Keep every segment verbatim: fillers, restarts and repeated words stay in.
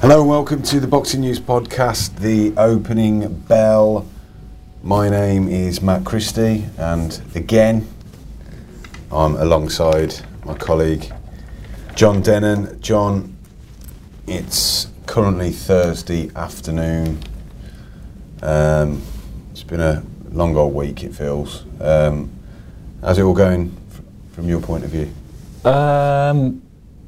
Hello and welcome to the Boxing News Podcast, the opening bell. My name is Matt Christie, and again, I'm alongside my colleague John Dennon. John, it's currently Thursday afternoon. Um, it's been a long old week, it feels. Um, how's it all going f- from your point of view? Um...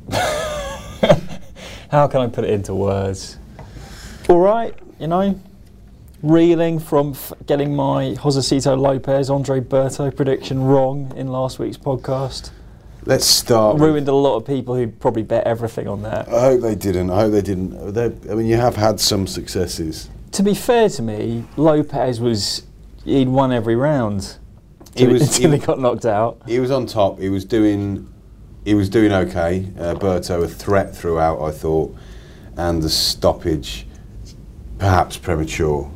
How can I put it into words? All right, you know, reeling from f- getting my Josecito Lopez, Andre Berto prediction wrong in last week's podcast. Let's start. Ruined a lot of people who probably bet everything on that. I hope they didn't. I hope they didn't. They, I mean, you have had some successes. To be fair to me, Lopez was, he'd won every round He until, was- until he- he got knocked out. He was on top. He was doing. He was doing okay. Uh, Berto a threat throughout, I thought, and the stoppage, perhaps premature.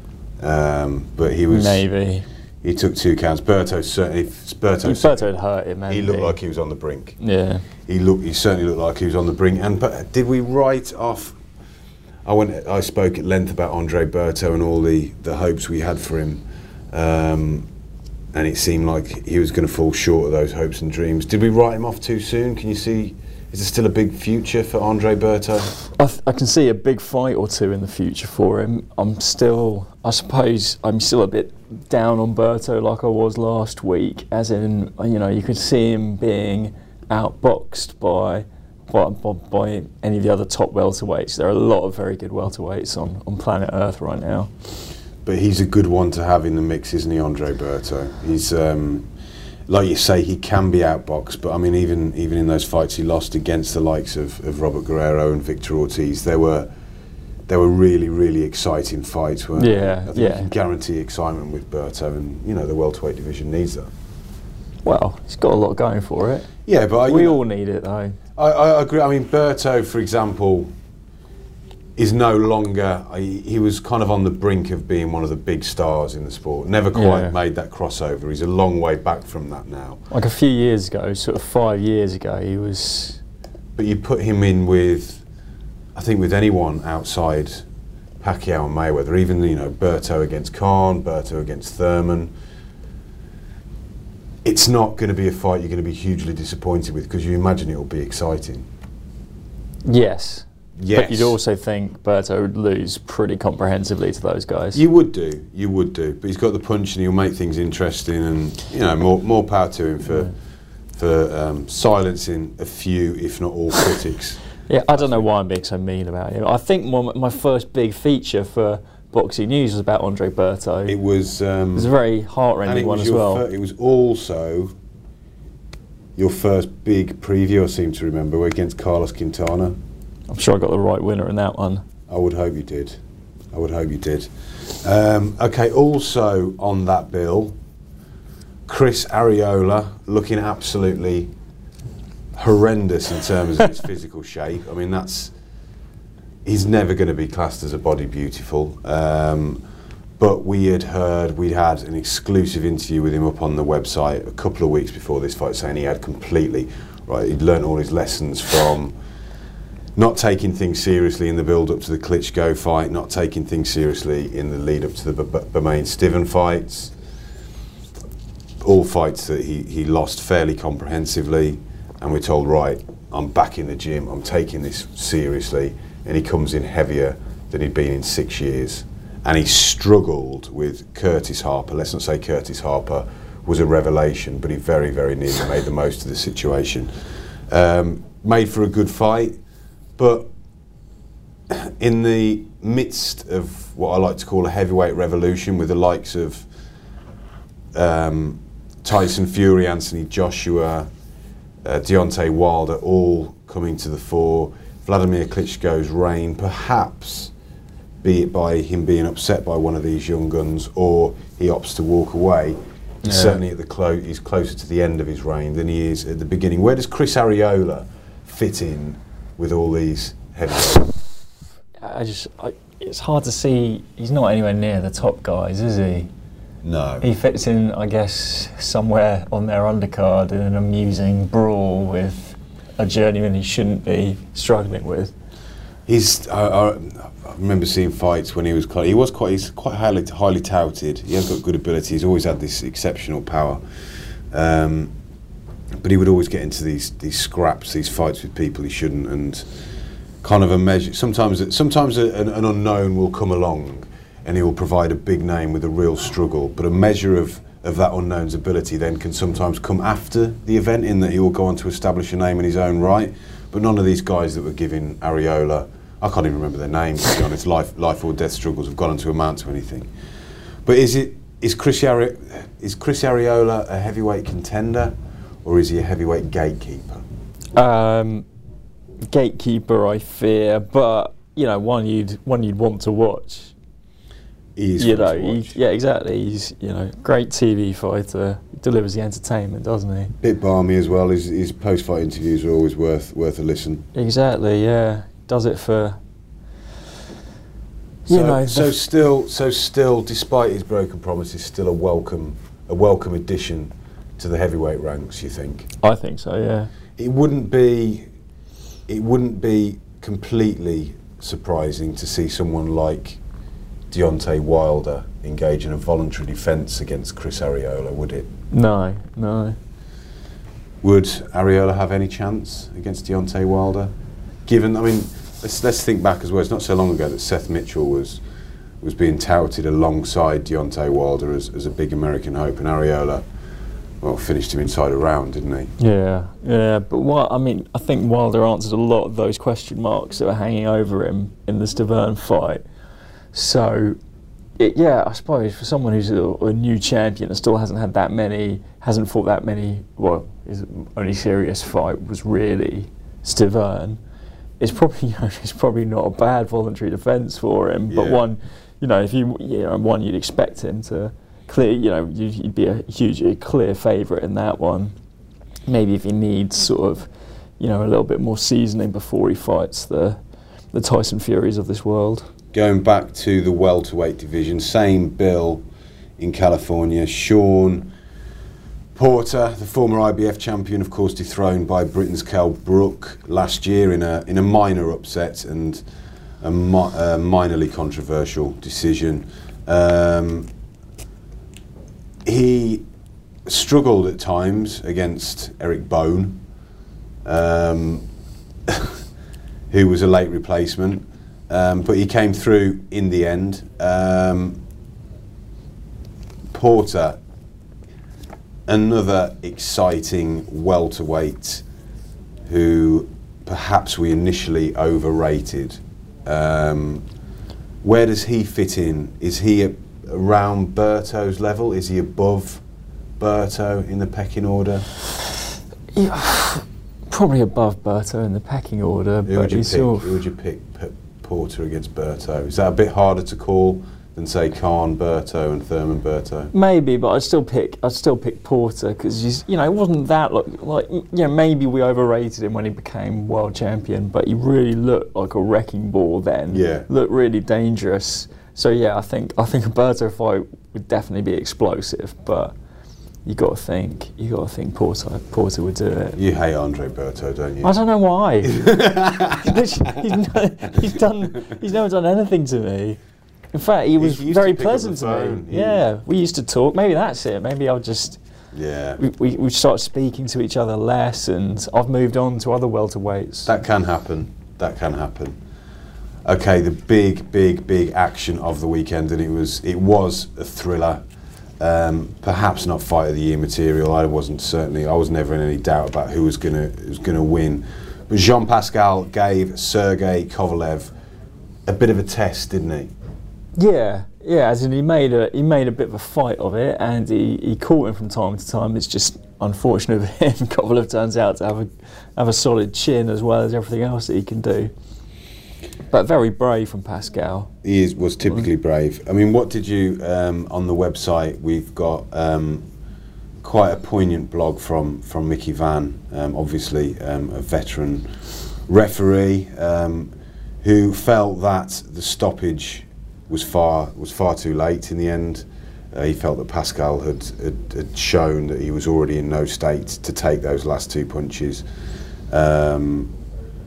Um, but he was. Maybe. He took two counts. Berto certainly. Berto. Berto had hurt him, He looked like he was on the brink. Yeah. He looked. He certainly looked like he was on the brink. And but did we write off? I went. I spoke at length about Andre Berto and all the, the hopes we had for him, um, and it seemed like he was going to fall short of those hopes and dreams. Did we write him off too soon? Can you see? Is there still a big future for Andre Berto? I, th- I can see a big fight or two in the future for him. I'm still, I suppose, I'm still a bit down on Berto like I was last week, as in, you know, you could see him being outboxed by, by, by, by any of the other top welterweights. There are a lot of very good welterweights on, on planet Earth right now. But he's a good one to have in the mix, isn't he, Andre Berto? He's, um, like you say, he can be outboxed, but I mean, even even in those fights he lost against the likes of, of Robert Guerrero and Victor Ortiz, they were they were really, really exciting fights, weren't Yeah, they? I think yeah. you can guarantee excitement with Berto, and you know the welterweight division needs that. Well, he's got a lot going for it. Yeah, but I, We you know, all need it, though. I, I agree. I mean, Berto, for example, is no longer. He, he was kind of on the brink of being one of the big stars in the sport. Never quite Yeah. made that crossover. He's a long way back from that now. Like a few years ago, sort of five years ago, he was... But you put him in with, I think, with anyone outside Pacquiao and Mayweather, even, you know, Berto against Khan, Berto against Thurman. It's not going to be a fight you're going to be hugely disappointed with, because you imagine it'll be exciting. Yes. Yes. But you'd also think Berto would lose pretty comprehensively to those guys. You would do, you would do. But he's got the punch and he'll make things interesting, and, you know, more more power to him for, Yeah. for um, silencing a few, if not all, critics. Yeah, I don't know why I'm being so mean about him. I think my, my first big feature for Boxing News was about Andre Berto. It was... Um, It was a very and heart-rending it one was as your well. fir- it was also your first big preview, I seem to remember, against Carlos Quintana. I'm sure I got the right winner in that one. I would hope you did. I would hope you did. Um, okay, also on that bill, Chris Arreola, looking absolutely horrendous in terms of his physical shape. I mean, that's... He's never going to be classed as a body beautiful. Um, but we had heard, we had an exclusive interview with him up on the website a couple of weeks before this fight, saying he had completely, right, he'd learnt all his lessons from not taking things seriously in the build-up to the Klitschko fight, not taking things seriously in the lead-up to the B- B- Bermain-Stiven fights. All fights that he, he lost fairly comprehensively, and we're told, right, I'm back in the gym, I'm taking this seriously, and he comes in heavier than he'd been in six years. And he struggled with Curtis Harper. Let's not say Curtis Harper was a revelation, but he very, very nearly made the most of the situation. Um, made for a good fight, but in the midst of what I like to call a heavyweight revolution, with the likes of um, Tyson Fury, Anthony Joshua, uh, Deontay Wilder all coming to the fore, Vladimir Klitschko's reign, perhaps be it by him being upset by one of these young guns, or he opts to walk away. He's Yeah. certainly at the clo- he's closer to the end of his reign than he is at the beginning. Where does Chris Arreola fit in with all these heavyweights? I just, I, it's hard to see. He's not anywhere near the top guys, is he? No. He fits in, I guess, somewhere on their undercard in an amusing brawl with a journeyman he shouldn't be struggling with. He's. I, I, I remember seeing fights when he was quite. He was quite. He's quite highly highly touted. He has got good ability. He's always had this exceptional power. Um, but he would always get into these these scraps, these fights with people he shouldn't, and kind of a measure. Sometimes sometimes a, an, an unknown will come along, and he will provide a big name with a real struggle. But a measure of of that unknown's ability then can sometimes come after the event, in that he will go on to establish a name in his own right. But none of these guys that were giving Arreola, I can't even remember their names, to be honest, life life or death struggles have gone on to amount to anything. But is it is Chris Arre, is Chris Arreola a heavyweight contender, or is he a heavyweight gatekeeper? Um, gatekeeper, I fear, but you know, one you'd one you'd want to watch. He's you know, he's, yeah, exactly. He's you know great T V fighter, delivers the entertainment, doesn't he? Bit balmy as well. His, his post-fight interviews are always worth worth a listen. Exactly, yeah. Does it for you so, know. So still, so still, despite his broken promises, still a welcome a welcome addition to the heavyweight ranks. You think? I think so. Yeah. It wouldn't be it wouldn't be completely surprising to see someone like Deontay Wilder engage in a voluntary defence against Chris Arreola, would it? No, no. Would Arreola have any chance against Deontay Wilder? Given, I mean, let's let's think back as well. It's not so long ago that Seth Mitchell was was being touted alongside Deontay Wilder as, as a big American hope, and Arreola, well, finished him inside a round, didn't he? Yeah, yeah. But what I mean, I think Wilder answered a lot of those question marks that were hanging over him in the Stiverne fight. So, it, yeah, I suppose for someone who's a, a new champion and still hasn't had that many, hasn't fought that many, well, his only serious fight was really Stiverne. It's probably, you know, it's probably not a bad voluntary defence for him, yeah. but one, you know, if you, you know, one you'd expect him to clear, you know, you'd, you'd be a huge, a clear favourite in that one. Maybe if he needs sort of, you know, a little bit more seasoning before he fights the, the Tyson Furies of this world. Going back to the welterweight division, same bill in California. Sean Porter, the former I B F champion, of course, dethroned by Britain's Kell Brook last year in a in a minor upset and a, mi a minorly controversial decision. Um, he struggled at times against Eric Bone, um, who was a late replacement. Um, but he came through in the end. Um, Porter, another exciting welterweight who perhaps we initially overrated. Um, where does he fit in? Is he a, around Berto's level? Is he above Berto in the pecking order? Yeah, probably above Berto in the pecking order. Who but would you he's pick? sort of Who would you pick? Porter against Berto. Is that a bit harder to call than say Khan Berto and Thurman Berto? Maybe, but I'd still pick. I'd still pick Porter because he's, you know, it wasn't that like, like you know, maybe we overrated him when he became world champion, but he really looked like a wrecking ball then. Yeah, looked really dangerous. So yeah, I think I think a Berto fight would definitely be explosive, but you got to think, you got to think Porter Porter would do it. You hate Andre Berto, don't you? I don't know why. he's, he's, he's done. He's never done anything to me. In fact, he was very pleasant to me. He yeah, we used to talk. Maybe that's it. Maybe I'll just. Yeah. We we, we started speaking to each other less, and I've moved on to other welterweights. That can happen. That can happen. Okay, the big, big, big action of the weekend, and it was it was a thriller. Um, perhaps not fight of the year material. I wasn't certainly. I was never in any doubt about who was gonna who was gonna win. But Jean Pascal gave Sergey Kovalev a bit of a test, didn't he? Yeah, yeah. As in, he made a he made a bit of a fight of it, and he, he caught him from time to time. It's just unfortunate for him. Kovalev turns out to have a have a solid chin as well as everything else that he can do. But very brave from Pascal. He is, was typically brave. I mean, what did you, um, on the website, we've got um, quite a poignant blog from, from Mickey Vann, um, obviously um, a veteran referee, um, who felt that the stoppage was far, was far too late in the end. Uh, he felt that Pascal had, had, had shown that he was already in no state to take those last two punches. Um,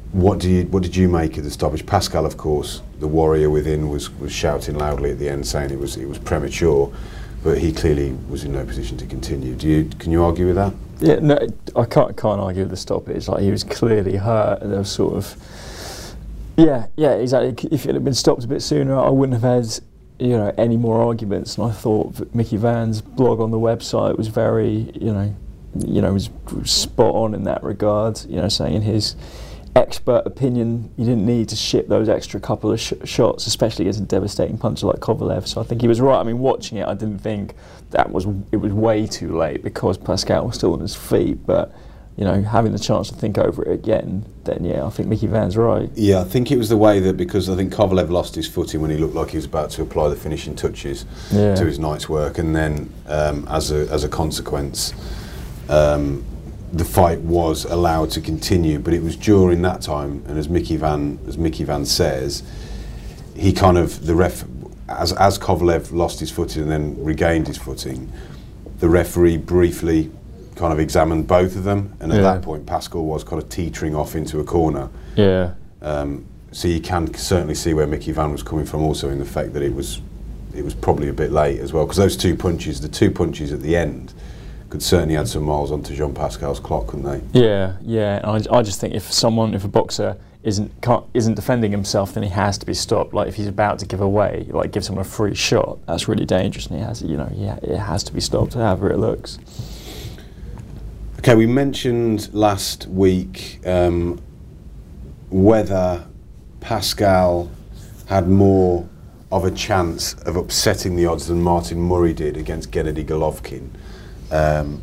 what do you what did you make of the stoppage? Pascal, of course, the warrior within, was was shouting loudly at the end, saying it was it was premature, but he clearly was in no position to continue. Do you can you argue with that? Yeah, no, I can't can't argue with the stoppage. Like, he was clearly hurt, and there was sort of, yeah, yeah, exactly. If it had been stopped a bit sooner, I wouldn't have had, you know, any more arguments. And I thought that Mickey Van's blog on the website was very, you know, you know, was spot on in that regard. You know, saying in his expert opinion, you didn't need to ship those extra couple of sh shots, especially against a devastating puncher like Kovalev. So I think he was right. I mean, watching it, I didn't think that was it was way too late because Pascal was still on his feet. But, you know, having the chance to think over it again, then yeah, I think Mickey Van's right. Yeah, I think it was the way that, because I think Kovalev lost his footing when he looked like he was about to apply the finishing touches yeah. to his night's work, and then um, as a as a consequence, um, the fight was allowed to continue. But it was during that time, and as Mickey Van as Mickey Van says, he kind of the ref as as Kovalev lost his footing and then regained his footing, the referee briefly kind of examined both of them, and at yeah. that point Pascal was kind of teetering off into a corner. Yeah. Um, so you can certainly see where Mickey Van was coming from, also in the fact that it was it was probably a bit late as well, because those two punches, the two punches at the end, could certainly add some miles onto Jean Pascal's clock, couldn't they? Yeah, yeah. And I, I just think if someone, if a boxer isn't can't, isn't defending himself, then he has to be stopped. Like, if he's about to give away, like give someone a free shot, that's really dangerous, and he has, you know, yeah, it has to be stopped, however it looks. Okay, we mentioned last week um, whether Pascal had more of a chance of upsetting the odds than Martin Murray did against Gennady Golovkin. Um,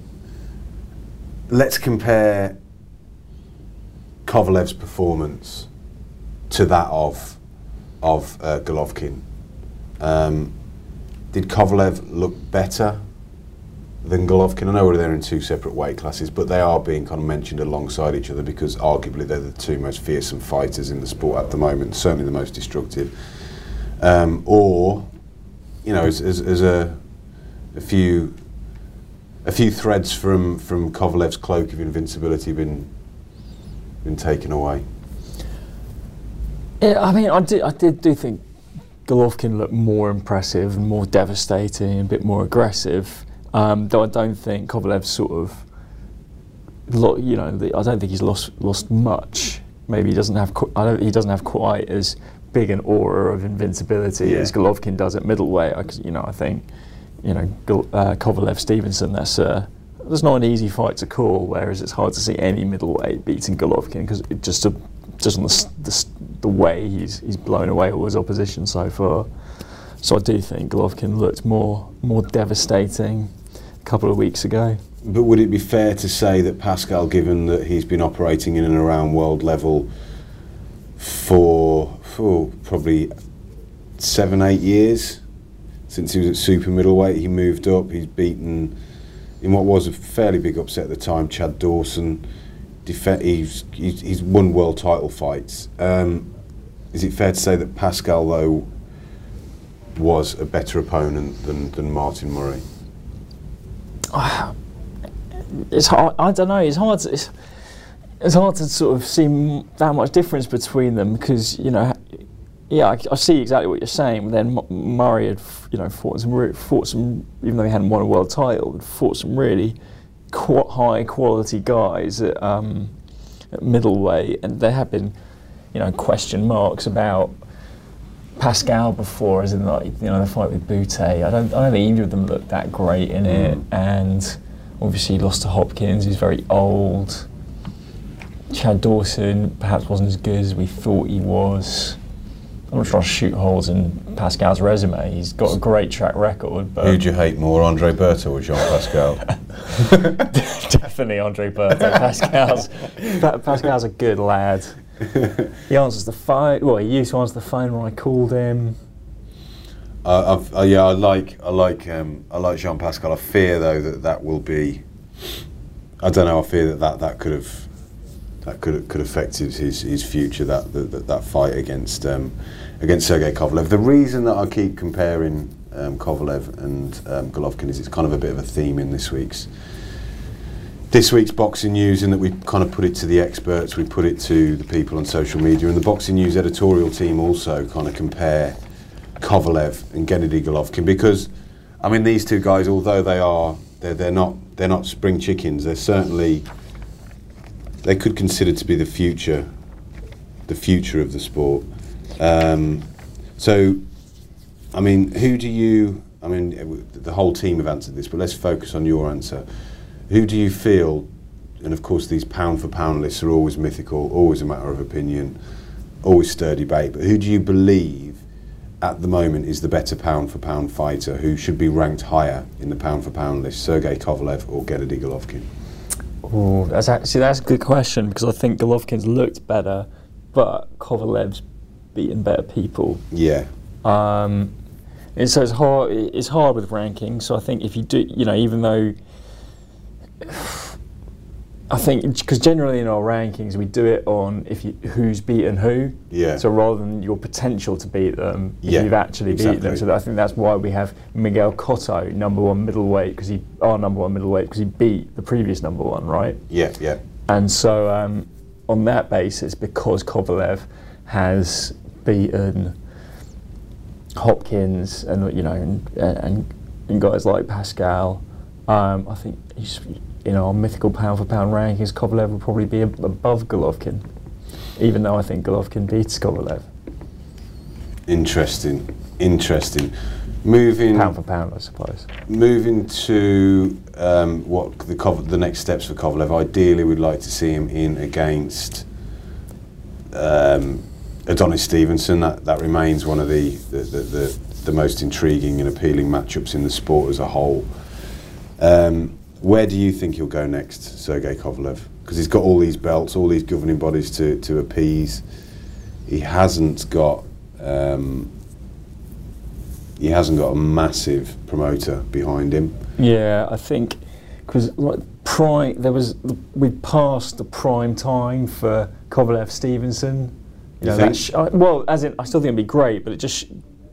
let's compare Kovalev's performance to that of of uh, Golovkin. Um, did Kovalev look better than Golovkin? I know they're in two separate weight classes, but they are being kind of mentioned alongside each other because arguably they're the two most fearsome fighters in the sport at the moment, certainly the most destructive. Um, or, you know, as, as, as a, a few a few threads from from Kovalev's cloak of invincibility been been taken away. Yeah, I mean, I did I did do think Golovkin looked more impressive and more devastating, a bit more aggressive. Um, though I don't think Kovalev's sort of, lo you know, the, I don't think he's lost lost much. Maybe he doesn't have, I don't, he doesn't have quite as big an aura of invincibility yeah. as Golovkin does at middleweight. I, you know, I think, you know, uh, Kovalev Stevenson, that's uh, that's not an easy fight to call. Whereas it's hard to see any middleweight beating Golovkin because it just a, just on the, the the way he's he's blown away all his opposition so far. So I do think Golovkin looked more more devastating a couple of weeks ago. But would it be fair to say that Pascal, given that he's been operating in and around world level for, for probably seven, eight years, since he was at super middleweight, he moved up, he's beaten, in what was a fairly big upset at the time, Chad Dawson, he's, he's, he's won world title fights. Um, is it fair to say that Pascal, though, was a better opponent than, than Martin Murray? It's hard. I don't know. It's hard. To, it's, it's hard to sort of see m that much difference between them because, you know, yeah, I, I see exactly what you're saying. But then M Murray had, you know, fought some, fought some, even though he hadn't won a world title, had fought some really qu high quality guys at, um, at middleweight, and there have been, you know, question marks about Pascal before, as in, like, you know, the fight with Bute. I don't, I don't think either of them looked that great in it, mm. and obviously he lost to Hopkins. He's very old. Chad Dawson perhaps wasn't as good as we thought he was. I'm not trying to shoot holes in Pascal's resume. He's got a great track record. But who'd you hate more, Andre Berto or Jean Pascal? Definitely Andre Berto. Pascal's pa Pascal's a good lad. He answers the phone. Well, he used to answer the phone when I called him. Uh, I've, uh, yeah, I like, I like, um, I like Jean Pascal. I fear though that that will be. I don't know. I fear that that, that could have, that could could affected his his future. That that, that fight against um, against Sergey Kovalev. The reason that I keep comparing um, Kovalev and um, Golovkin is it's kind of a bit of a theme in this week's this week's boxing news, in that we kind of put it to the experts, we put it to the people on social media, and the boxing news editorial team also kind of compare Kovalev and Gennady Golovkin, because I mean these two guys, although they are they're, they're not they're not spring chickens, they're certainly, they could consider to be the future the future of the sport. Um, so I mean, who do you I mean the whole team have answered this, but let's focus on your answer. Who do you feel, and of course these pound for pound lists are always mythical, always a matter of opinion, always stir debate, but who do you believe at the moment is the better pound for pound fighter, who should be ranked higher in the pound for pound list, Sergey Kovalev or Gennady Golovkin? Oh, that's actually that's a good question, because I think Golovkin's looked better, but Kovalev's beaten better people. Yeah. Um, and so it's hard. It's hard with rankings. So I think if you do, you know, even though I think, because generally in our rankings we do it on if you who's beaten who. Yeah. So rather than your potential to beat them, if Yeah, you've actually exactly. beat them. So I think that's why we have Miguel Cotto number one middleweight, because he our number one middleweight because he beat the previous number one, right? Yeah, yeah. And so um, on that basis, because Kovalev has beaten Hopkins and you know and and, and guys like Pascal, um, I think he's, in our mythical pound for pound rankings, Kovalev will probably be ab- above Golovkin, even though I think Golovkin beats Kovalev. Interesting, interesting. Moving Pound for pound, I suppose. Moving to um, what the Kov- the next steps for Kovalev. Ideally, we'd like to see him in against um, Adonis Stevenson. That that remains one of the the, the the the most intriguing and appealing matchups in the sport as a whole. Um, where do you think he'll go next, Sergey Kovalev? Because he's got all these belts, all these governing bodies to, to appease. He hasn't got um, he hasn't got a massive promoter behind him. Yeah, I think because like prime, there was we passed the prime time for Kovalev Stevenson. You know, think? that sh- I, well, as in, I still think it'd be great, but it just sh-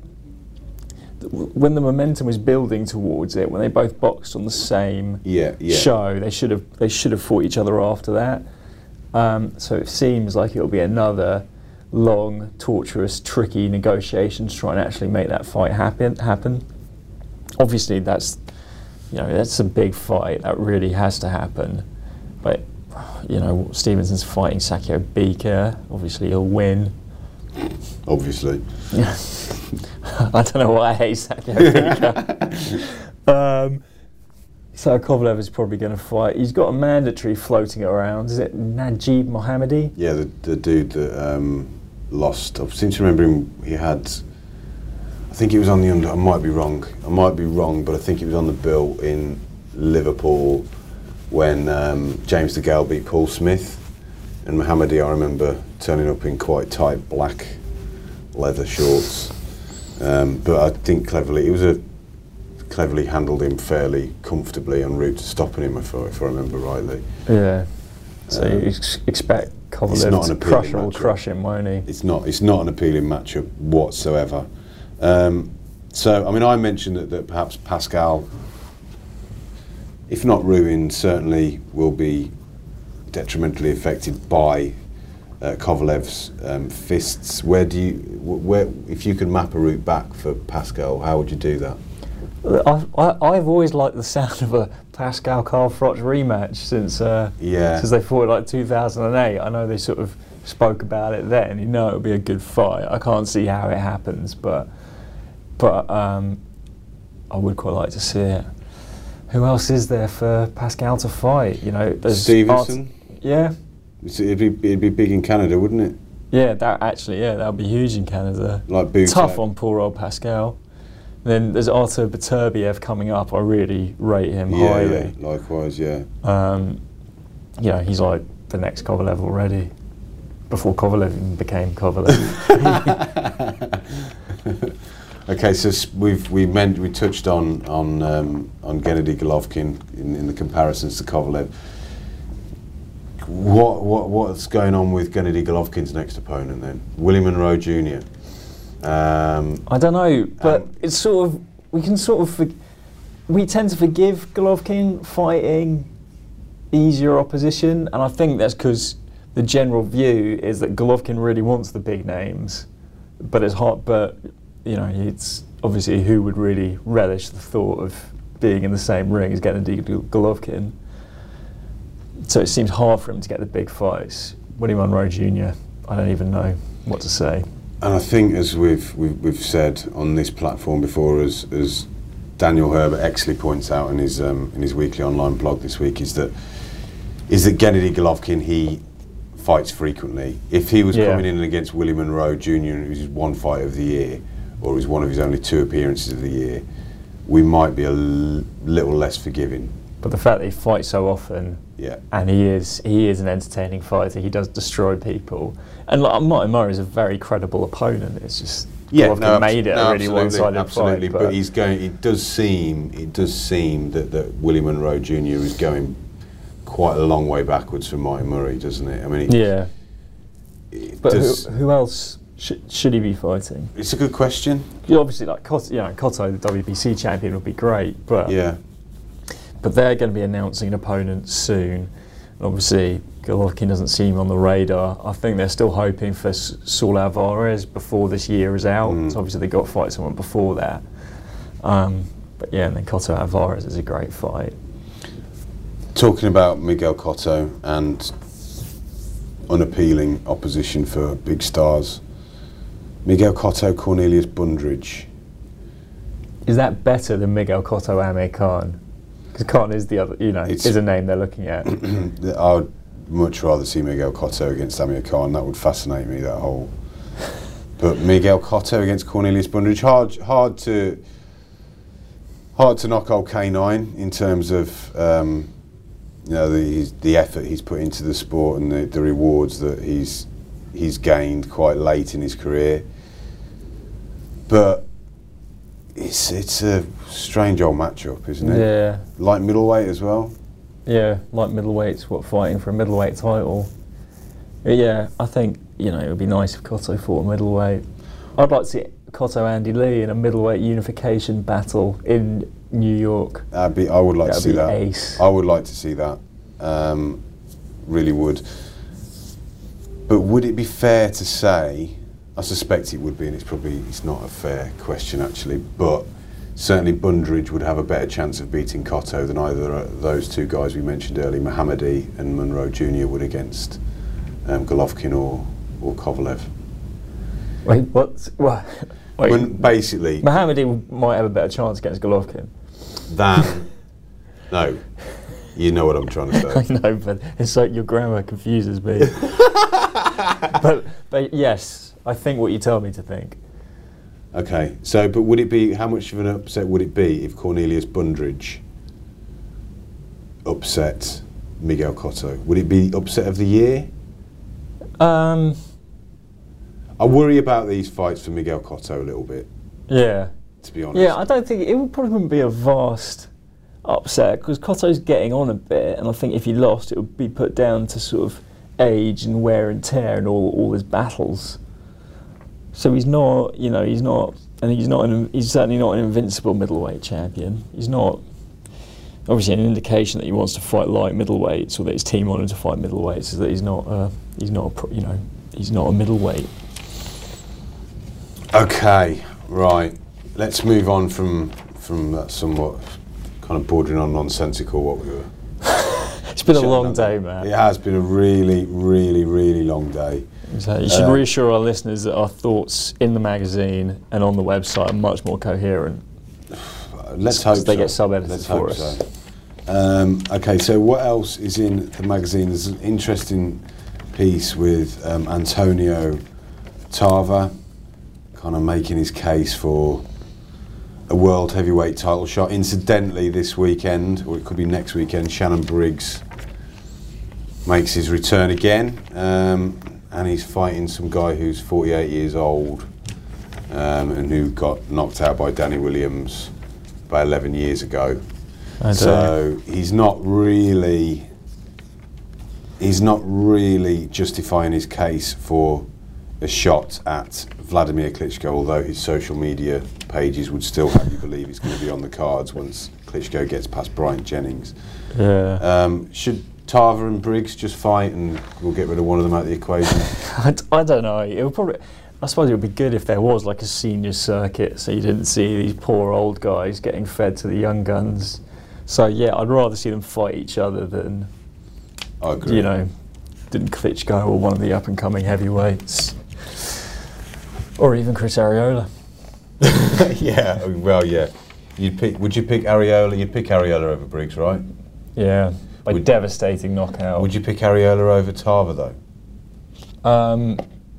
when the momentum was building towards it, when they both boxed on the same Yeah, yeah. show, they should have they should have fought each other after that. Um, so it seems like it'll be another long, torturous, tricky negotiations to try and actually make that fight happen. Happen. Obviously, that's you know that's a big fight that really has to happen. But you know, Stevenson's fighting Sakio Bika. Obviously, he'll win. Obviously. I don't know why I hate Sakio Bika. um, so Kovalev is probably going to fight. He's got a mandatory floating around. Is it Najib Mohammadi? Yeah, the, the dude that um, lost. I seem to remember him. He had. I think he was on the under. I might be wrong. I might be wrong, but I think he was on the bill in Liverpool when um, James DeGale beat Paul Smith. And Mohammadi, I remember turning up in quite tight black leather shorts. Um, but I think cleverly, he was a cleverly handled him fairly comfortably en route to stopping him, if I, if I remember rightly. Yeah. So Um, you ex- expect it's Kovalev not to an appealing crush or matchup. crush him, won't he? It's not. It's not an appealing matchup whatsoever. Um, so, I mean, I mentioned that, that perhaps Pascal, if not ruined, certainly will be detrimentally affected by uh, Kovalev's um, fists. Where do you, wh- where, if you could map a route back for Pascal, how would you do that? I've, I, I've always liked the sound of a Pascal Carl Froch rematch since uh, Yeah. since they fought like two thousand eight. I know they sort of spoke about it then. You know, it would be a good fight. I can't see how it happens, but but um, I would quite like to see it. Who else is there for Pascal to fight? You know, there's Stevenson? Art- yeah, It's- It'd be, it'd be big in Canada, wouldn't it? yeah. That actually, yeah, that would be huge in Canada. Like Boots. Tough on poor old Pascal. Then there's Artur Beterbiev coming up. I really rate him Yeah, highly. yeah, likewise, yeah. Um, you know, he's like the next Kovalev already. Before Kovalev even became Kovalev. Okay, so s- we've we meant we touched on on um, on Gennady Golovkin in, in the comparisons to Kovalev. What what what's going on with Gennady Golovkin's next opponent then? Willie Monroe Junior Um, I don't know, but Um, it's sort of we can sort of for, we tend to forgive Golovkin fighting easier opposition, and I think that's because the general view is that Golovkin really wants the big names, but it's hard. But you know, it's obviously who would really relish the thought of being in the same ring as getting Golovkin. So it seems hard for him to get the big fights. Willie Monroe Junior, I don't even know what to say. And I think, as we've we've, we've said on this platform before, as as Daniel Herbert excellently points out in his um, in his weekly online blog this week, is that is that Gennady Golovkin, he fights frequently. If he was Yeah. coming in against Willie Monroe Junior, and it was his one fight of the year, or it was one of his only two appearances of the year, we might be a l- little less forgiving. But the fact that he fights so often, Yeah. and he is he is an entertaining fighter, he does destroy people. And like, Martin Murray is a very credible opponent. It's just Yeah, Golovkin no, abs- made it no, a really absolutely, one-sided absolutely. fight. But, he's going. It does seem. It does seem that, that Willie Monroe Junior is going quite a long way backwards from Martin Murray, doesn't it? I mean, it, yeah. it But does, who, who else sh- should he be fighting? it's a good question. You obviously, like Cotto, you know, Cotto, the W B C champion, would be great. But Yeah. but they're going to be announcing an opponent soon. And obviously, Golovkin doesn't seem on the radar. I think they're still hoping for S- Saul Alvarez before this year is out. Mm. So obviously they've got to fight someone before that. Um, but yeah, and then Cotto Alvarez is a great fight. Talking about Miguel Cotto and unappealing opposition for big stars, Miguel Cotto, Cornelius Bundridge. Is that better than Miguel Cotto Amir Khan? Because Khan is the other, you know, It's- is a name they're looking at. I would much rather see Miguel Cotto against Amir Khan. That would fascinate me, that whole. But Miguel Cotto against Cornelius Bundridge, hard, hard to, hard to knock old K nine in terms of, um, you know, the his, the effort he's put into the sport and the, the rewards that he's he's gained quite late in his career. But it's it's a strange old matchup, isn't it? Yeah, Light middleweight as well. yeah, like middleweights, what, fighting for a middleweight title. But yeah, I think, you know, it would be nice if Cotto fought a middleweight. I'd like to see Cotto Andy Lee in a middleweight unification battle in New York. That'd be, I would like That'd to see be that. ace. I would like to see that. Um, really would. But would it be fair to say? I suspect it would be, and it's probably it's not a fair question actually. But certainly Bundridge would have a better chance of beating Cotto than either of those two guys we mentioned earlier, Mohammadi and Monroe Junior would against um, Golovkin or or Kovalev. Wait, what? What? Wait, When basically Mohammadi might have a better chance against Golovkin. than no, you know what I'm trying to I say. know, but it's like your grammar confuses me. but but yes, I think what you tell me to think. Okay, so but would it be, how much of an upset would it be if Cornelius Bundridge upset Miguel Cotto? Would it be upset of the year? Um, I worry about these fights for Miguel Cotto a little bit, yeah, to be honest. yeah. I don't think it would probably wouldn't be a vast upset because Cotto's getting on a bit, and I think if he lost, it would be put down to sort of age and wear and tear and all all his battles. So he's not, you know, he's not, and he's not, an, he's certainly not an invincible middleweight champion. He's not, obviously, an indication that he wants to fight light middleweights or that his team want him to fight middleweights is that he's not, uh, he's not, a, pro- you know, he's not a middleweight. Okay, right. Let's move on from from that somewhat kind of bordering on nonsensical what we were. It's been a chatting long about. day, man. It has been a really, really, really long day. So you should Uh, reassure our listeners that our thoughts in the magazine and on the website are much more coherent. Let's S- hope they so. get sub-edited Let's for hope us. so. Um, okay, so what else is in the magazine? There's an interesting piece with um, Antonio Tarver, kind of making his case for a world heavyweight title shot. Incidentally, this weekend, or it could be next weekend, Shannon Briggs makes his return again, um, and he's fighting some guy who's forty-eight years old um, and who got knocked out by Danny Williams about eleven years ago. I So he's not really, he's not really justifying his case for a shot at Vladimir Klitschko, although his social media pages would still have you believe he's going to be on the cards once Klitschko gets past Bryant Jennings. Yeah. Um, should Tarver and Briggs just fight and we'll get rid of one of them out of the equation? I, d- I don't know. It would probably. I suppose it would be good if there was like a senior circuit, so you didn't see these poor old guys getting fed to the young guns. So yeah, I'd rather see them fight each other than, I agree. you know, than Klitschko or one of the up and coming heavyweights, or even Chris Arreola. Yeah, well, yeah. You'd pick. Would you pick Arreola? You'd pick Arreola over Briggs, right? Yeah, by Would- devastating knockout. Would you pick Arreola over Tarver though? Um,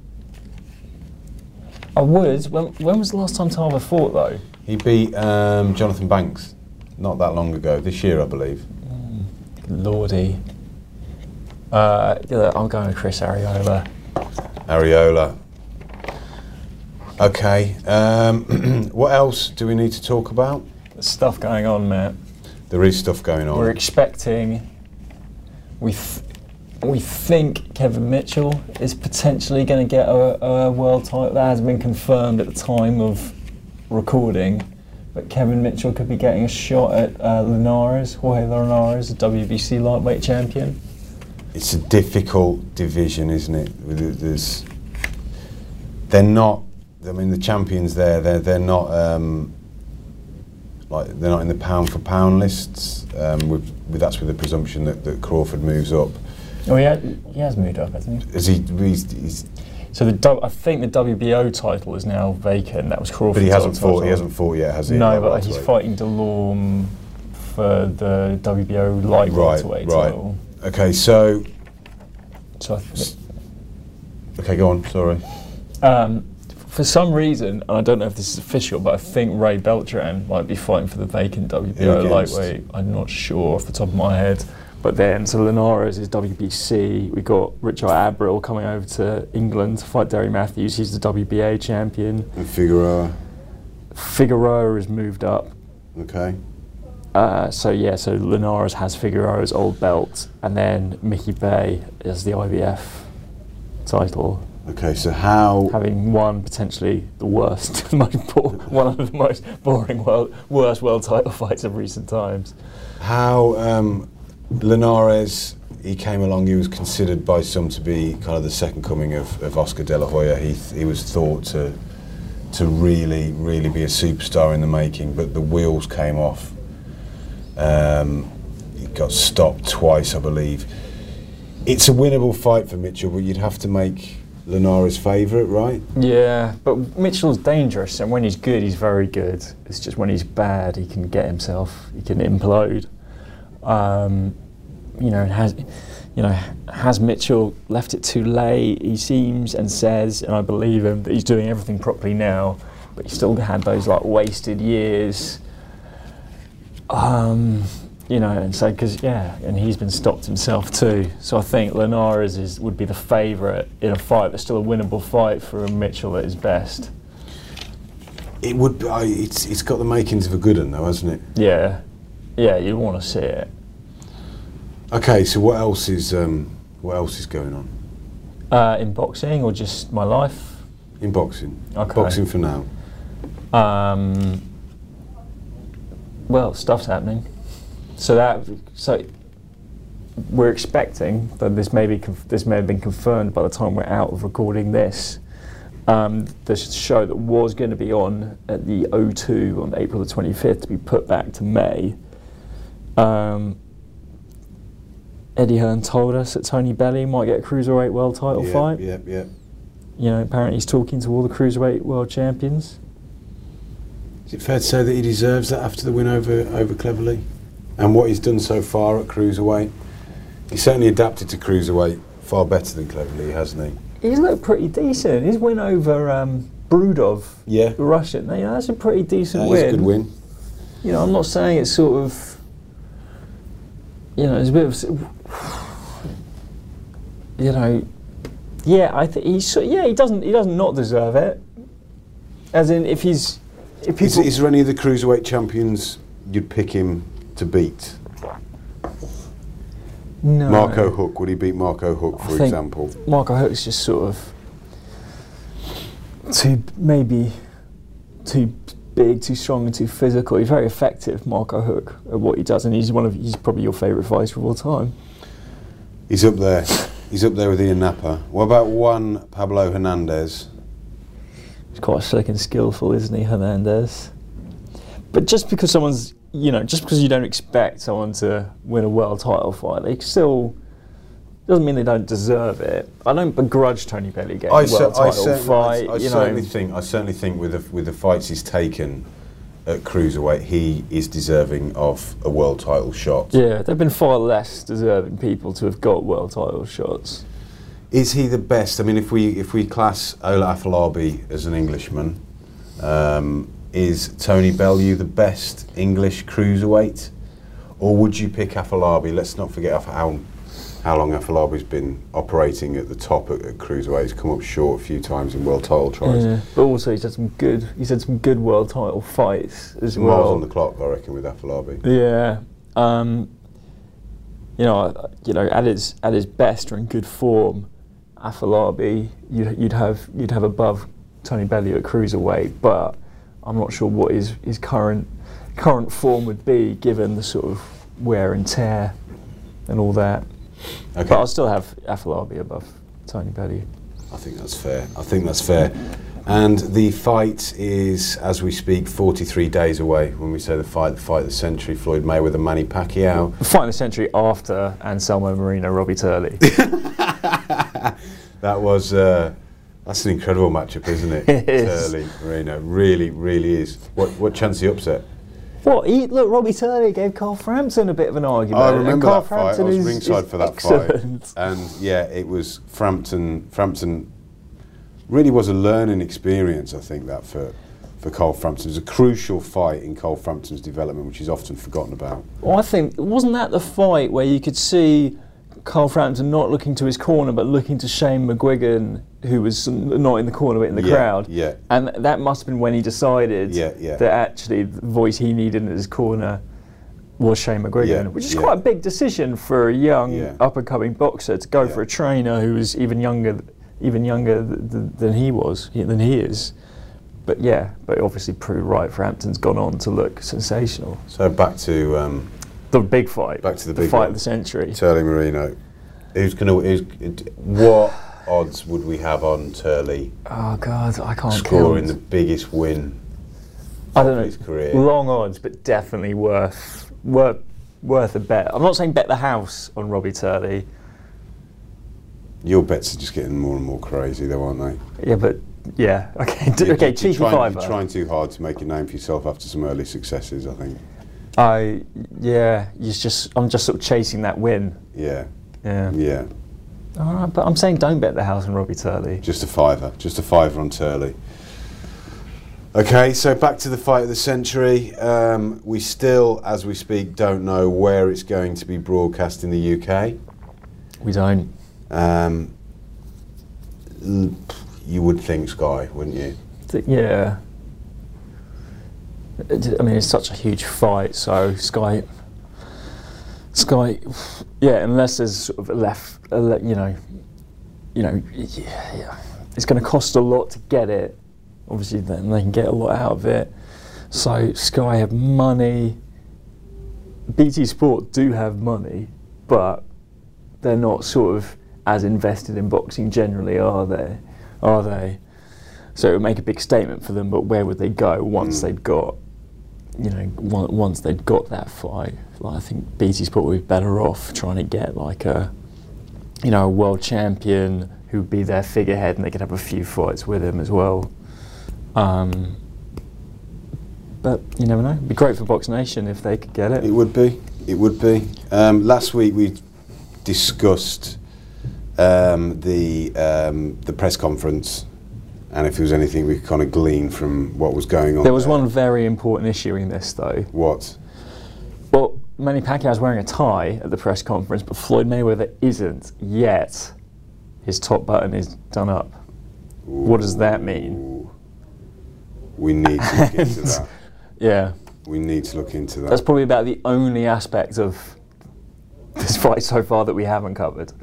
I would. When, when was the last time Tarver fought though? He beat um, Jonathan Banks not that long ago. This year, I believe. Mm, Lordy. Uh, yeah, I'm going with Chris Arreola. Arreola. Okay. Um, what else do we need to talk about? There's stuff going on, Matt. There is stuff going on. We're expecting. We th- we think Kevin Mitchell is potentially going to get a, a world title. That hasn't been confirmed at the time of recording, but Kevin Mitchell could be getting a shot at uh, Linares, Jorge Linares, the W B C lightweight champion. It's a difficult division, isn't it? There's, they're not. I mean, the champions there. They're they're not um, like they're not in the pound for pound lists. Um, with, with that's with the presumption that, that Crawford moves up. Oh, yeah, he has moved up, hasn't he? Is he? He's, he's, So the du- I think the W B O title is now vacant. That was Crawford's but he hasn't title. fought. He hasn't fought yet, has he? No, Like but welterweight? he's fighting DeLorme for the W B O light Right, welterweight right. title. Okay, so So I th- okay, go on. Sorry. um, for some reason, and I don't know if this is official, but I think Ray Beltran might be fighting for the vacant W B O Who against? lightweight. I'm not sure off the top of my head. But then, so Linares is W B C. We got Richard Abril coming over to England to fight Derry Matthews. He's the W B A champion. And Figueroa. Figueroa has moved up. Okay. Uh, so yeah, so Linares has Figueroa's old belt, and then Mickey Bay is the I B F title, Okay. So how? having won potentially the worst, the most bo- one of the most boring, world, worst world title fights of recent times. How um, Linares, he came along, he was considered by some to be kind of the second coming of, of Oscar De La Hoya. He, th- he was thought to to really, really be a superstar in the making, but the wheels came off. Um, he got stopped twice, I believe. It's a winnable fight for Mitchell, but you'd have to make Linares favourite, right? Yeah, but Mitchell's dangerous, and when he's good, he's very good. It's just when he's bad, he can get himself, he can implode. Um, you know, has you know has Mitchell left it too late? He seems and says, and I believe him, that he's doing everything properly now, but he still had those like wasted years. Um, you know, and so because yeah, and he's been stopped himself too. So I think Linares is would be the favourite in a fight, but still a winnable fight for a Mitchell at his best. It would. Be, I- it's it's got the makings of a good one, though, hasn't it? Yeah, yeah, you want to see it. Okay, so what else is um, what else is going on Uh, in boxing or just my life? in boxing? Okay. Boxing for now. Um, well, stuff's happening. So that so we're expecting that this may be conf- this may have been confirmed by the time we're out of recording this. Um, the show that was going to be on at the O two on April the twenty-fifth to be put back to May. Um, Eddie Hearn told us that Tony Bellew might get a cruiserweight world title yeah, fight. Yeah, yeah. You know, apparently he's talking to all the cruiserweight world champions. Is it fair to say that he deserves that after the win over over Cleverly, and what he's done so far at cruiserweight? He's certainly adapted to cruiserweight far better than Cleverly, hasn't he? He's looked pretty decent. His win over um, Brudov, Yeah. the Russian, you know, that's a pretty decent That win. is a good win. You know, I'm not saying it's sort of, you know, it's a bit of, you know, yeah, I think he's, yeah, he doesn't, he doesn't not deserve it. As in, if he's, if Is, people, is there any of the cruiserweight champions you'd pick him to beat? no. Marco Huck, would he beat Marco Huck, I for think example? Marco Huck's just sort of too, maybe too big, too strong, and too physical. He's very effective, Marco Huck, at what he does, and he's one of he's probably your favourite fighter of all time. He's up there. He's up there with Ian Napa. What about Juan Pablo Hernandez? He's quite slick and skillful, isn't he, Hernandez? But just because someone's, you know, just because you don't expect someone to win a world title fight, they still doesn't mean they don't deserve it. I don't begrudge Tony Bellew getting a world title fight. I, I you certainly know. think. I certainly think with the with the fights he's taken at cruiserweight, he is deserving of a world title shot. Yeah, there've been far less deserving people to have got world title shots. Is he the best? I mean, if we if we class Ola Afolabi as an Englishman, um, is Tony Bellew the best English cruiserweight, or would you pick Afolabi? Let's not forget how how long Afolabi's been operating at the top at, at cruiserweight. He's come up short a few times in world title tries. Yeah, but also he's had some good. He's had some good world title fights as Miles well. on the clock, I reckon, with Afolabi. Yeah. Um, you know, you know, at his at his best or in good form, Afolabi, you'd, you'd have you'd have above Tony Bellew at cruiserweight, but I'm not sure what his his current current form would be given the sort of wear and tear and all that. Okay. But I'll still have Afolabi above Tony Bellew. I think that's fair. I think that's fair. And the fight is, as we speak, forty-three days away. When we say the fight, the fight of the century, Floyd Mayweather, Manny Pacquiao. The fight of the century after Anselmo Marino, Robbie Turley. That was, uh, that's an incredible matchup, isn't it? It is. Turley, Marino, really, really is. What what chance the upset? What? He, look, Robbie Turley gave Carl Frampton a bit of an argument. I remember and Carl that fight. I Frampton was is, ringside is for that excellent. fight. And yeah, it was Frampton. Frampton really was a learning experience, I think, that for, for Carl Frampton. It was a crucial fight in Carl Frampton's development, which is often forgotten about. Well, I think, wasn't that the fight where you could see Carl Frampton not looking to his corner but looking to Shane McGuigan, who was not in the corner but in the yeah, crowd? Yeah. And that must have been when he decided yeah, yeah. that actually the voice he needed in his corner was Shane McGuigan, yeah, which is yeah. quite a big decision for a young Yeah. up-and-coming boxer to go Yeah. for a trainer who was even younger, even younger th- th- than he was, than he is. But yeah, but obviously proved right. Frampton's gone on to look sensational. So back to um, The big fight. Back to the the big fight one. of the century. Turley Marino. Who's gonna? Who's, what odds would we have on Turley Oh God, I can't scoring the count. biggest win I don't of know. his career? Long odds, but definitely worth worth worth a bet. I'm not saying bet the house on Robbie Turley. Your bets are just getting more and more crazy, though, aren't they? Yeah, but yeah, okay, d- You're- okay, you're cheeky trying, fiver. You're trying too hard to make a name for yourself after some early successes, I think. I yeah, you just I'm just sort of chasing that win. Yeah, Yeah. yeah. All right, but I'm saying don't bet the house on Robbie Turley. Just a fiver, just a fiver on Turley. Okay, so back to the fight of the century. Um, we still, as we speak, don't know where it's going to be broadcast in the U K. We don't. Um, l- you would think Sky, wouldn't you? Th- Yeah. It- I mean, it's such a huge fight, so Sky, Sky, yeah. Unless there's sort of a left, a le- you know, you know, yeah, yeah. It's going to cost a lot to get it. Obviously, then they can get a lot out of it. So Sky have money. B T Sport do have money, but they're not sort of as invested in boxing generally, are they? Are they? So it would make a big statement for them, but where would they go once Mm. they'd got, you know, on- once they'd got that fight? Like, I think B T Sport would be better off trying to get like a, you know, a world champion who would be their figurehead, and they could have a few fights with him as well. Um, but you never know. It'd be great for Box Nation if they could get it. It would be. It would be. Um, last week we discussed um, the um, the press conference, and if there was anything we could kind of glean from what was going on. There was there. one very important issue in this, though. What? Well, Manny Pacquiao's wearing a tie at the press conference, but Floyd Mayweather isn't yet. His top button is done up. What does that mean? Ooh. We need to look into that. Yeah, We need to look into that. that's probably about the only aspect of this fight so far that we haven't covered.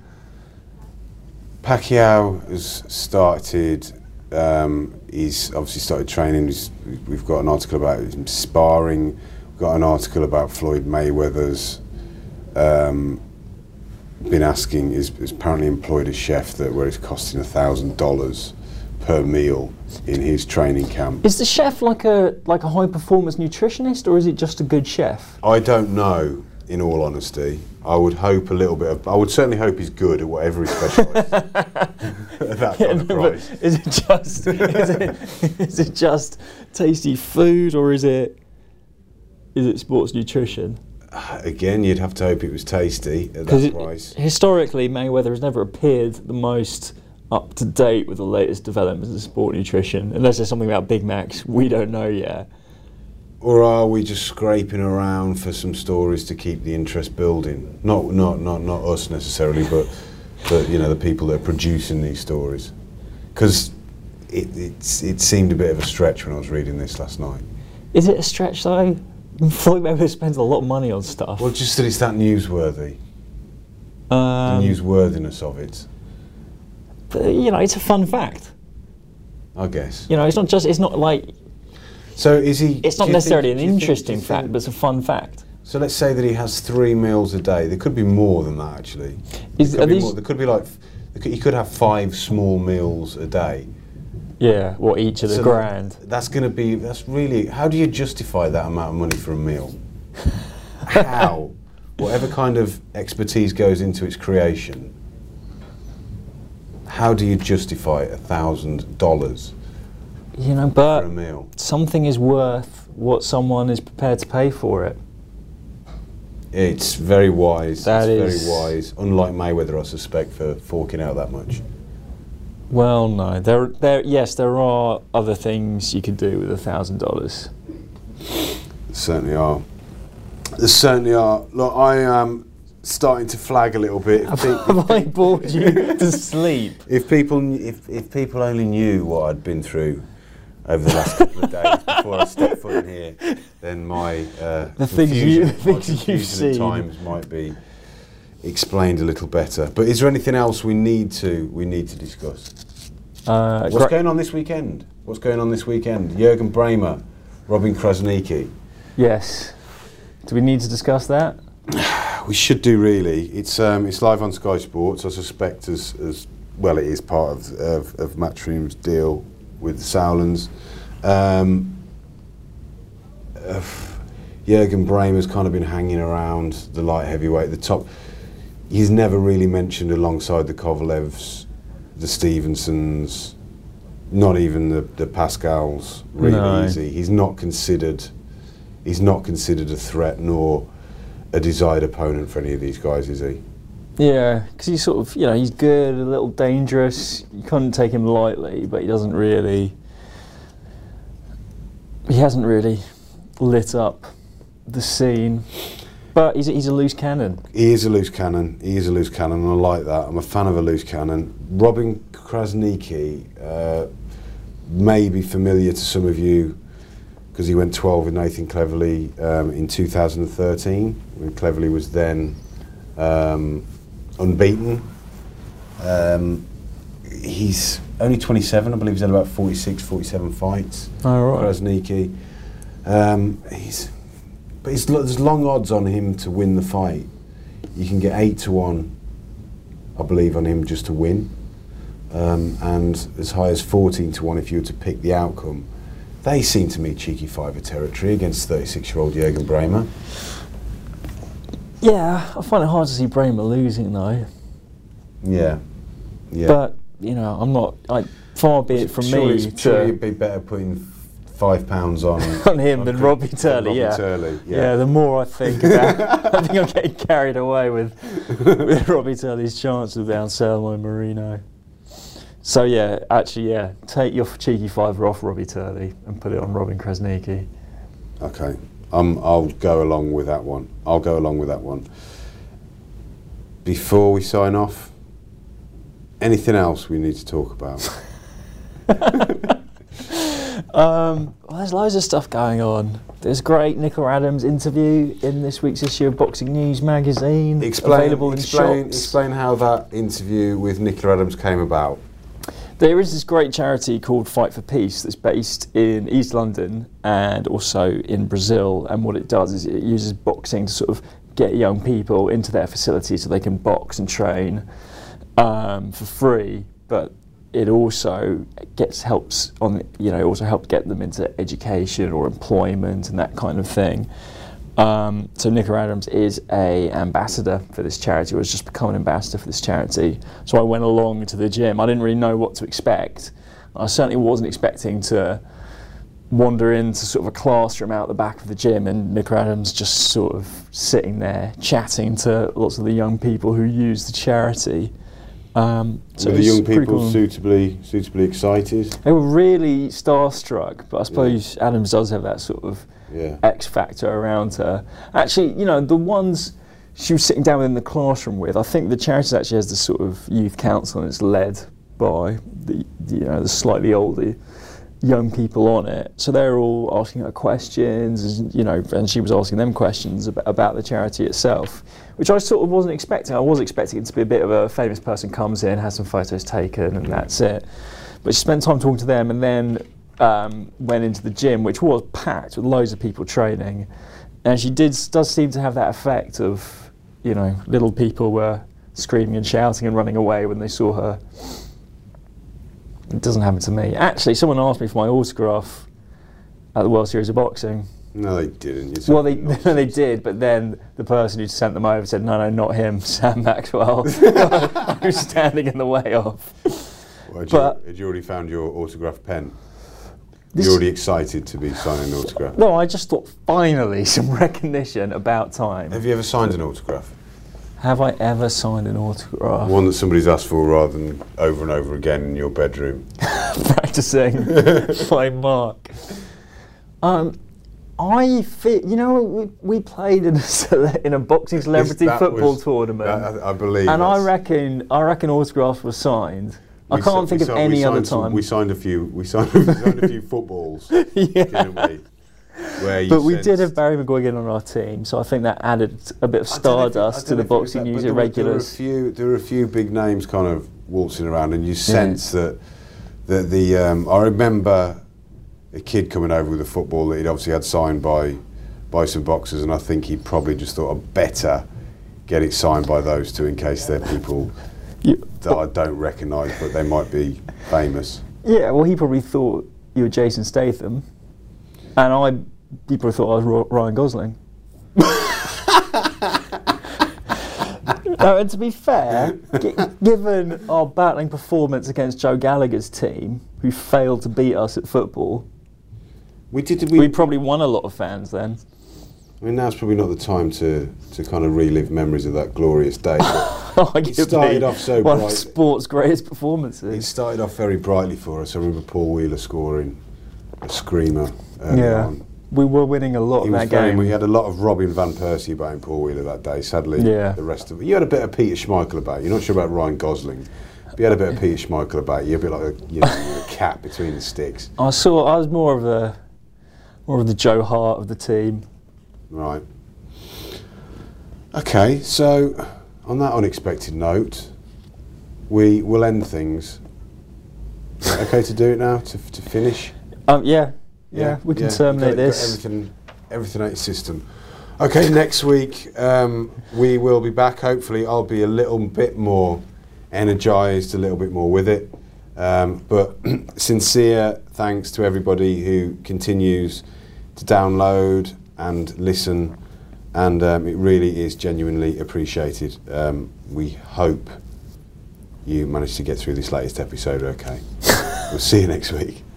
Pacquiao has started. Um, he's obviously started training. He's, we've got an article about him sparring. We've got an article about Floyd Mayweather's um, been asking is, is apparently employed a chef that where it's costing a thousand dollars per meal in his training camp. Is the chef like a like a high performance nutritionist, or is it just a good chef? I don't know, in all honesty. I would hope a little bit of, I would certainly hope he's good at whatever he specialises at that kind Yeah, of no, price. but is it just is, it, is it just tasty food, or is it is it sports nutrition? Again, you'd have to hope it was tasty at Because that price. historically, Mayweather has never appeared the most up to date with the latest developments in sport nutrition, unless there's something about Big Macs we don't know yet. Or are we just scraping around for some stories to keep the interest building? Not, not, not, not us necessarily, but, but you know, the people that are producing these stories. Because it, it's, it seemed a bit of a stretch when I was reading this last night. Is it a stretch though? Floyd Mayweather spends a lot of money on stuff. Well, just that it's that newsworthy, Um, the newsworthiness of it, but, you know, it's a fun fact. I guess. You know, it's not just it's not like So is he? it's not do you necessarily think- an do you think- interesting do you fact, think- but it's a fun fact. So let's say that he has three meals a day. There could be more than that, actually. Is, There are could, be these? more. There could be like, f- there could, he could have five small meals a day. Yeah, what each of the So grand? that- that's going to be, that's really, how do you justify that amount of money for a meal? How? Whatever kind of expertise goes into its creation, how do you justify a thousand dollars You know, for but a meal? something is worth what someone is prepared to pay for it. It's very wise. That it's is- very wise. Unlike Mayweather, I suspect, for forking out that much. Well, no, there, there, yes, there are other things you could do with a thousand dollars. There certainly are. There certainly are. Look, I am starting to flag a little bit. If, pe- Have I bored you to sleep? if people, kn- if, if people only knew what I'd been through over the last couple of days before I stepped foot in here, then my uh, The things you- confusion- the my things you've confusion at seen. times might be explained a little better. But is there anything else we need to we need to discuss? Uh, What's gra- going on this weekend? What's going on this weekend? Jürgen Bremer, Robin Krasniqi. Yes. Do we need to discuss that? We should do, really. It's um, it's live on Sky Sports. I suspect as as well it is part of of, of Matchroom's deal with the Sauerlands. Um, uh, Jürgen Bremer's kind of been hanging around the light heavyweight, the top. He's never really mentioned alongside the Kovalevs, the Stevensons, not even the, the Pascals. Really No. easy. He's not considered. He's not considered a threat nor a desired opponent for any of these guys, is he? Yeah, because he's sort of, you know, he's good, a little dangerous. You couldn't take him lightly, but he doesn't really. He hasn't really lit up the scene. But he's a, he's a loose cannon. He is a loose cannon. He is a loose cannon, and I like that. I'm a fan of a loose cannon. Robin Krasniqi uh, may be familiar to some of you because he went twelve with Nathan Cleverly um, in two thousand thirteen, when Cleverly was then um, unbeaten. Um, he's only twenty-seven. I believe he's had about forty-six, forty-seven fights. Oh, right. Krasniqi. Um, he's, but he's, there's long odds on him to win the fight. You can get eight to one, I believe, on him just to win, um, and as high as fourteen to one if you were to pick the outcome. They seem to me cheeky fiver territory against thirty-six-year-old Jürgen Bremer. Yeah, I find it hard to see Bremer losing though. Yeah, yeah. But, you know, I'm not, I, far be it from surely, me it's- surely to, it'd be better putting five pounds on on him than on Robbie than Turley, Robbie yeah. Turley, yeah. yeah. the more I think about I think I'm getting carried away with, with Robbie Turley's chance of Anselmo Marino. So yeah, actually yeah, take your cheeky fiver off Robbie Turley and put it on Robin Krasniqi. Okay, um, I'll go along with that one. I'll go along with that one. Before we sign off, anything else we need to talk about? Um, well, there's loads of stuff going on. There's a great Nicola Adams interview in this week's issue of Boxing News magazine, Explain, available in explain, shops. explain how that interview with Nicola Adams came about. There is this great charity called Fight for Peace that's based in East London and also in Brazil, and what it does is it uses boxing to sort of get young people into their facilities so they can box and train um, for free, but it also gets helps on you know also helps get them into education or employment and that kind of thing. Um, so Nico Adams is a ambassador for this charity, or has just become an ambassador for this charity. So I went along to the gym. I didn't really know what to expect. I certainly wasn't expecting to wander into sort of a classroom out the back of the gym and Nico Adams just sort of sitting there chatting to lots of the young people who use the charity. Um, so were the young people cool. suitably suitably excited? They were really starstruck, but I suppose yeah. Adams does have that sort of yeah. X factor around her. Actually, you know, the ones she was sitting down in the classroom with, I think the charity actually has this sort of youth council and it's led by the you know the slightly older young people on it, so they're all asking her questions, you know, and she was asking them questions about, about the charity itself, which I sort of wasn't expecting. I was expecting it to be a bit of a famous person comes in, has some photos taken, and that's it. But she spent time talking to them, and then um, went into the gym, which was packed with loads of people training, and she did does seem to have that effect of, you know, little people were screaming and shouting and running away when they saw her. It doesn't happen to me. Actually, someone asked me for my autograph at the World Series of Boxing. No, they didn't. Well, they they did, but then the person who sent them over said, no, no, not him, Sam Maxwell. I was standing in the way of. Well, had, but, you, had you already found your autograph pen? This, You're already excited to be signing an autograph? No, I just thought, finally, some recognition, about time. Have you ever signed an autograph? Have I ever signed an autograph? One that somebody's asked for rather than over and over again in your bedroom. Practicing by Mark. Um, I feel, you know, we, we played in a, cele- in a boxing celebrity This, football was, tournament. That, I believe. And I reckon, I reckon autographs were signed. I We can't si- think we of si- any we other signed some- time. we signed a few. We signed, we signed a few footballs, Yeah. didn't we? Where you But we did sensed- have Barry McGuigan on our team, so I think that added a bit of I don't know if it- I stardust don't to know the if it was boxing that, news but there were- irregulars. There were, a few, there were a few big names kind of waltzing around, and you sense yeah. that that the. Um, I remember a kid coming over with a football that he'd obviously had signed by by some boxers, and I think he probably just thought, I'd better get it signed by those two in case they're people you, that I don't recognise, but they might be famous. Yeah, well, he probably thought you were Jason Statham, and I, he probably thought I was Ryan Gosling. No, and to be fair, g- given our battling performance against Joe Gallagher's team, who failed to beat us at football, we did. We, we probably won a lot of fans then. I mean, now's probably not the time to, to kind of relive memories of that glorious day. It started off so one bright. of sport's greatest performances. It started off very brightly for us. I remember Paul Wheeler scoring a screamer early yeah. on. We were winning a lot he in was that very, game. We had a lot of Robin Van Persie about in Paul Wheeler that day. Sadly, yeah. the rest of it. You had a bit of Peter Schmeichel about you. You're not sure about Ryan Gosling. But you had a bit of Peter Schmeichel about you. A bit like a, you know, a cat between the sticks. I saw. I was more of a, more of the Joe Hart of the team. Right. Okay, so on that unexpected note, we will end things. Is it okay to do it now, to, to finish? Um, yeah, yeah, yeah, we can yeah, terminate got, this. Got everything, everything out your system. Okay, next week um, we will be back. Hopefully I'll be a little bit more energised, a little bit more with it. Um, but sincere thanks to everybody who continues to download and listen. And um, it really is genuinely appreciated. Um, we hope you managed to get through this latest episode okay. We'll see you next week.